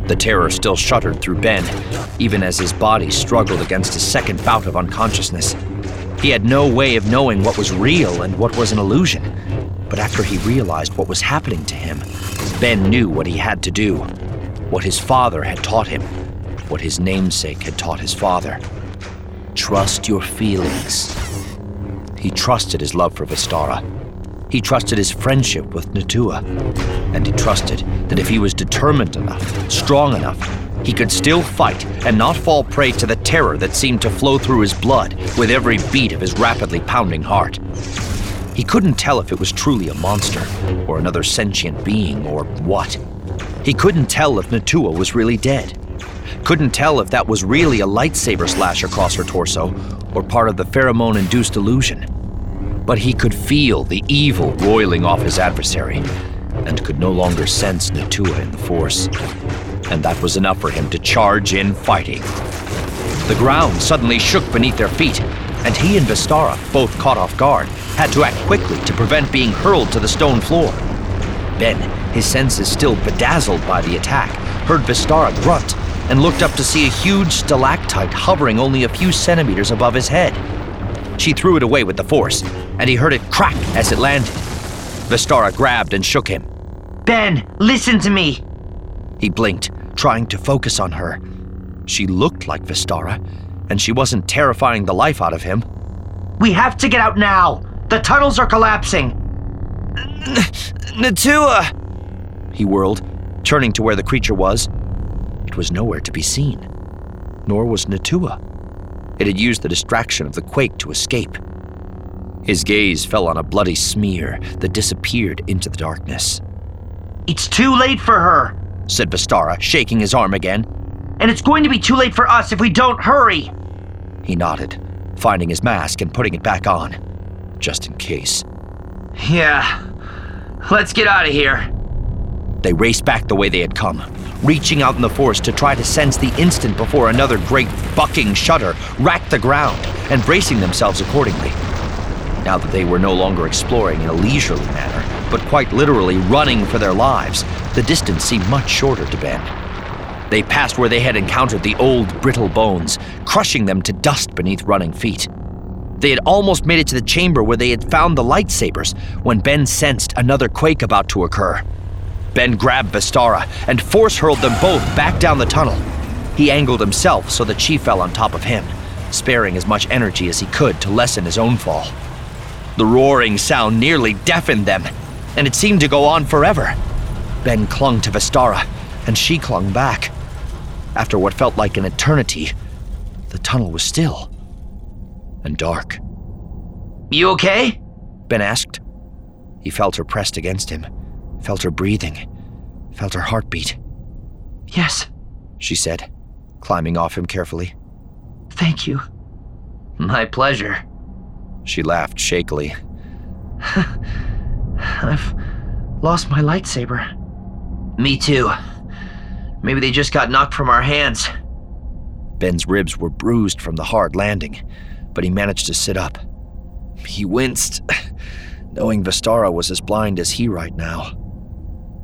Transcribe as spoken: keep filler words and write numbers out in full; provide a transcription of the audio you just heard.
The terror still shuddered through Ben, even as his body struggled against a second bout of unconsciousness. He had no way of knowing what was real and what was an illusion. But after he realized what was happening to him, Ben knew what he had to do, what his father had taught him, what his namesake had taught his father. Trust your feelings. He trusted his love for Vistara. He trusted his friendship with Natua. And he trusted that if he was determined enough, strong enough, he could still fight and not fall prey to the terror that seemed to flow through his blood with every beat of his rapidly pounding heart. He couldn't tell if it was truly a monster, or another sentient being, or what. He couldn't tell if Natua was really dead. Couldn't tell if that was really a lightsaber slash across her torso, or part of the pheromone-induced illusion. But he could feel the evil roiling off his adversary, and could no longer sense Natua in the Force. And that was enough for him to charge in fighting. The ground suddenly shook beneath their feet, and he and Vistara, both caught off guard, had to act quickly to prevent being hurled to the stone floor. Ben, his senses still bedazzled by the attack, heard Vistara grunt and looked up to see a huge stalactite hovering only a few centimeters above his head. She threw it away with the force, and he heard it crack as it landed. Vistara grabbed and shook him. Ben, listen to me! He blinked, trying to focus on her. She looked like Vistara, and she wasn't terrifying the life out of him. We have to get out now! The tunnels are collapsing! Natua! He whirled, turning to where the creature was. It was nowhere to be seen. Nor was Natua. It had used the distraction of the quake to escape. His gaze fell on a bloody smear that disappeared into the darkness. It's too late for her, said Vistara, shaking his arm again. And it's going to be too late for us if we don't hurry. He nodded, finding his mask and putting it back on, just in case. Yeah, let's get out of here. They raced back the way they had come, reaching out in the Force to try to sense the instant before another great bucking shudder racked the ground and bracing themselves accordingly. Now that they were no longer exploring in a leisurely manner, but quite literally running for their lives, the distance seemed much shorter to Ben. They passed where they had encountered the old, brittle bones, crushing them to dust beneath running feet. They had almost made it to the chamber where they had found the lightsabers when Ben sensed another quake about to occur. Ben grabbed Vistara and force-hurled them both back down the tunnel. He angled himself so that she fell on top of him, sparing as much energy as he could to lessen his own fall. The roaring sound nearly deafened them, and it seemed to go on forever. Ben clung to Vistara, and she clung back. After what felt like an eternity, the tunnel was still and dark. You okay? Ben asked. He felt her pressed against him, felt her breathing, felt her heartbeat. Yes, she said, climbing off him carefully. Thank you. My pleasure. She laughed shakily. I've lost my lightsaber. Me too. Maybe they just got knocked from our hands. Ben's ribs were bruised from the hard landing, but he managed to sit up. He winced, knowing Vistara was as blind as he right now.